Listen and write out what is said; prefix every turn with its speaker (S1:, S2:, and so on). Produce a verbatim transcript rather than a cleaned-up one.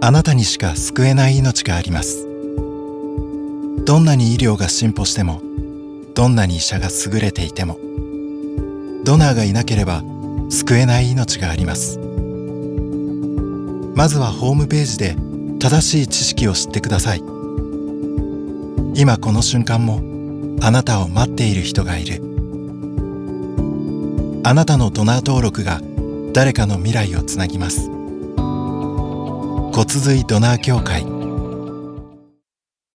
S1: あなたにしか救えない命があります。どんなに医療が進歩しても、どんなに医者が優れていても、ドナーがいなければ救えない命があります。まずはホームページで正しい知識を知ってください。今この瞬間もあなたを待っている人がいる。あなたのドナー登録が誰かの未来をつなぎます。骨髄ドナー協会